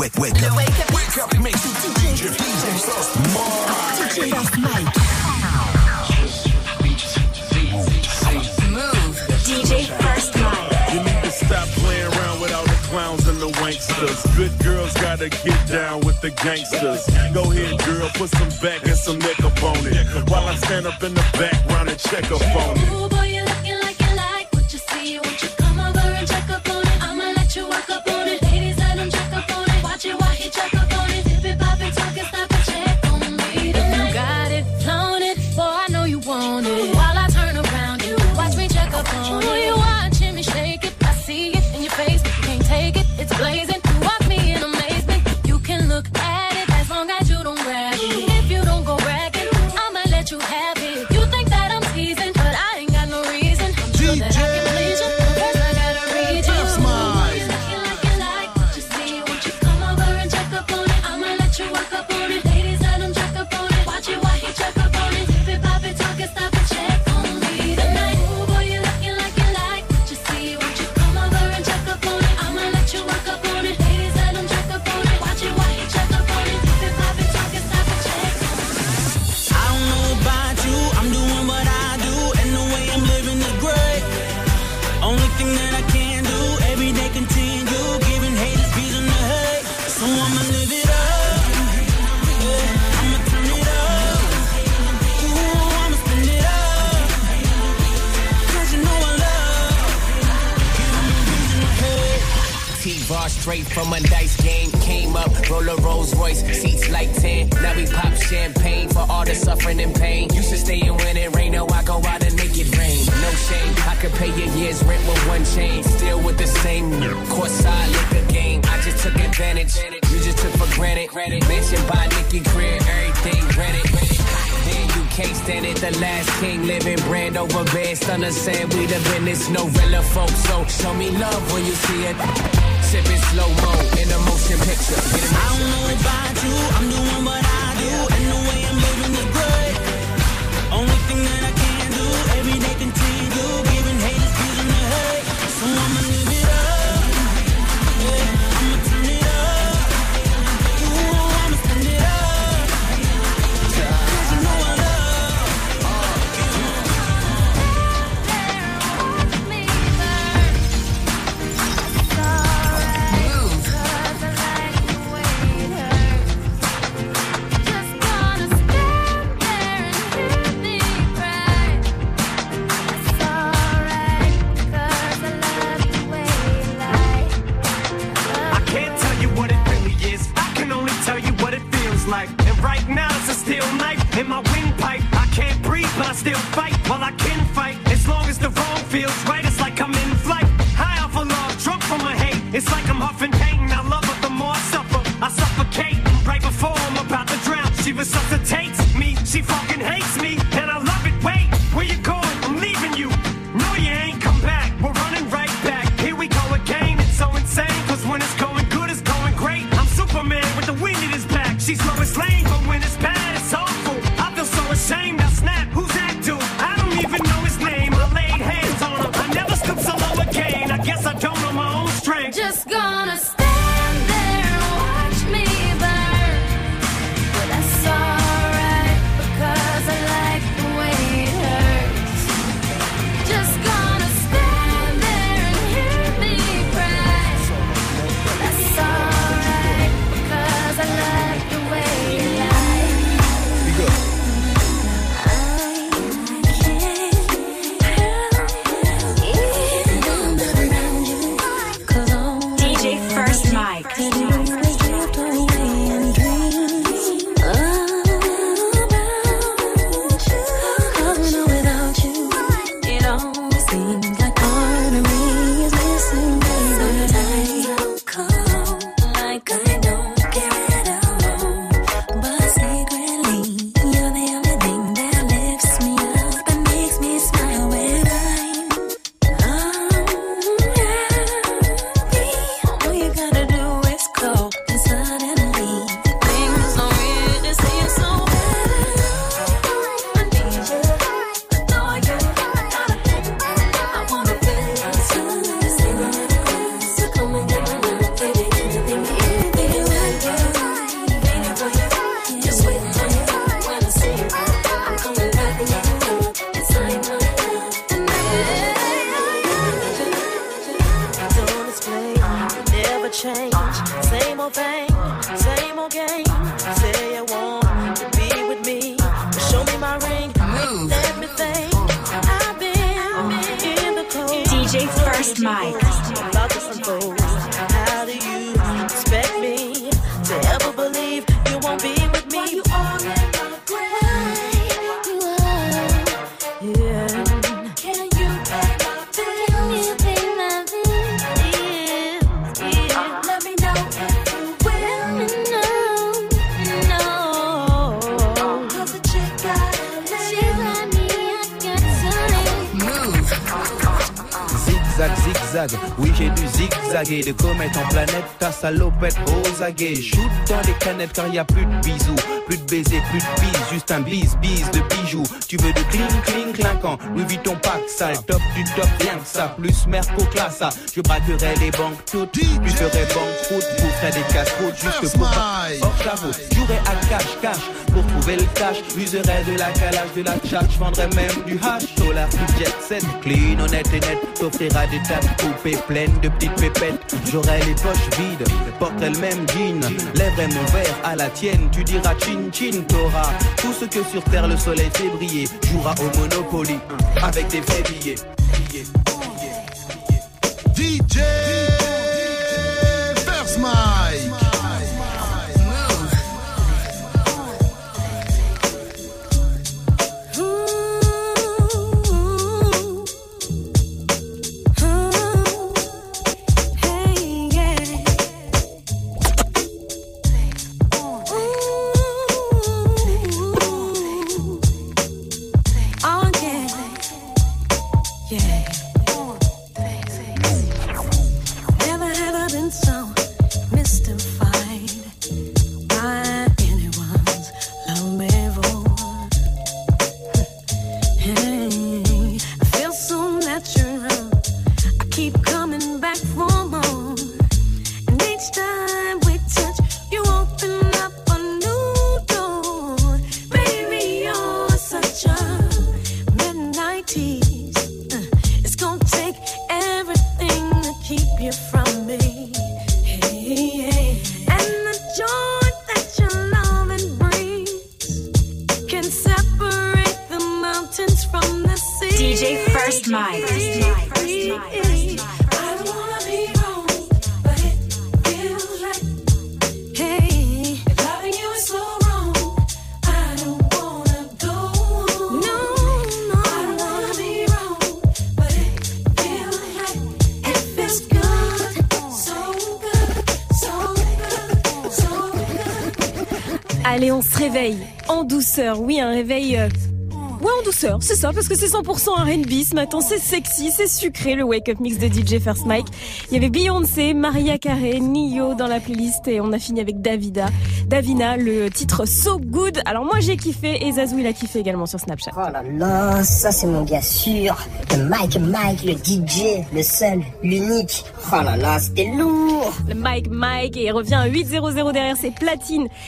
Wake up makes you DJ First Mike. Move. DJ First Mike. You need to stop playing around with all the clowns and the wanksters. Good girls gotta get down with the gangsters. Go ahead, girl, put some back and some neck up on it. While I stand up in the background and check up on it. Ooh, boy, you're looking like you like what you see. Won't you come over and check up on it? I'ma let you work up on it. Ladies, let him check up on it. Watch it while he check up on it. Dip it, pop it, talk it, stop it, check on me tonight. You got it, flown it, boy, I know you want it. While I turn around, you watch me check up on it. Ooh, you watching me shake it, I see it in your face. You can't take it, it's blazing. You watch me in amazement. You can look at it as long as you don't grab it. If you don't go bragging, I'ma let you have it. You think that I'm teasing, but I ain't got no reason. I'm sure that I can please you. First I gotta read you. Looking like you like what you see. Won't you come over and check up on it? I'ma let you work up on it. Ladies, let him check up on it. Watch it while he check up on it. Dip it, pop it, talk it, stop it, check on me tonight. Ooh, boy, you're looking like you like what you see. Won't you come over and check up on it? I'ma let you work up on it. Ladies, let him check up on it. Watch it while he check up on it. Dip it, pop it, talk it, stop it, check on me. I don't know about you, I'm doing what I do, and the way I'm living is great. Only thing that I can do, every day continue, giving haters reason to hate. So I'ma live it up, yeah, I'ma turn it up, ooh, I'ma spend it up, 'cause you know I love, giving me reason to hate. T-Bar straight from a dice game. Came up, roll a Rolls Royce, seats like 10. Now we pop champagne for all the suffering and pain. Used to stay in when it rain, now I go out and make it rain. No shame, I could pay your year's rent with one chain. Still with the same courtside liquor game. I just took advantage, you just took for granted. Mentioned by Nicky Greer, everything granted. Then you can't stand it, the last king living brand over bed. Stunner said we the business, no real folks. So show me love when you see it. Sipping slow-mo in a motion picture. I don't know about you, I'm doing what I do, and the way I'm living is great. Only thing that I can do, every day continue, giving haters reason to hate. So I'ma live it up, yeah, I'ma turn it up, ooh, I'ma spend it up, 'cause you know I love, like. And right now it's a steel knife in my windpipe. I can't breathe, but I still fight. Well, I can fight as long as the wrong feels right. It's like I'm in flight, high off of love, drunk from my hate. It's like I'm huffing pain. I love her, the more I suffer, I suffocate. Right before I'm about to drown, she resuscitates me. She fucking hates me, and I love it. Wait, where you going? I'm leaving you. No, you ain't come back. We're running right back. Here we go again. It's so insane, 'cause when it's going good, it's going great. I'm Superman with the wind in his back. She's Lois Lane, but when it's bad, it's awful. I feel so ashamed. I snap. Who's that dude? I don't even know his name. I laid hands on him. I never stoop so low again. I guess I don't know my own strength. Just gonna stand there and watch me burn. But that's alright, because I like the way it hurts. Just gonna stand there and hear me cry. But that's alright, because I like the way you lie. DJ First change. Same old thing, same old game. Say you want to be with me. Show me my ring. Let me think. I've been in the cold. DJ First Mike. About to unfold. How do you expect me to ever believe you won't be with me? You are in my grave. You are. Yeah. Can you pay my bills? Can you pay my bills? Yeah. Let me know if you will. Let me know. 'Cause the chick got me. She got me. I got to Zigzag, zigzag, oui j'ai dû zigzaguer de comète en planète, ta salopette aux aguets. Shoot dans les canettes car y a plus de bisous, plus de baisers, plus de bises, juste un bise de bijoux. Tu veux de cling clinquant, Louis Vuitton pack sale, top du top, rien que ça, plus Merco classe. Je braquerai les banques toutes, puis ferai banqueroute, boufferai des casse-routes juste pour pas hors chapeau. Jouerai à cache pour trouver le cash, userai de la calage, de la tchatch, je vendrai même du hash. Solar tout jet set, clean, honnête et net, t'offrira des tas de poupées pleines de petites pépettes. J'aurai les poches vides, porterai le même jean, lèverai mon verre à la tienne, tu diras chin chin, t'auras tout ce que sur terre le soleil fait briller. Jouera au Monopoly avec des vrais billets. DJ First Mike. Allez, on se réveille en douceur. Oui, un réveil... Ouais, en douceur, c'est ça, parce que c'est 100% R&B ce matin, c'est sexy, c'est sucré, le Wake Up Mix de DJ First Mike. Il y avait Beyoncé, Mariah Carey, Nio dans la playlist et on a fini avec Davina, le titre So Good. Alors moi j'ai kiffé et Zazou il a kiffé également sur Snapchat. Oh là là, ça c'est mon gars sûr, le Mike, le DJ, le seul, l'unique. Oh là là, c'était lourd. Le Mike et il revient à 8-0-0 derrière ses platines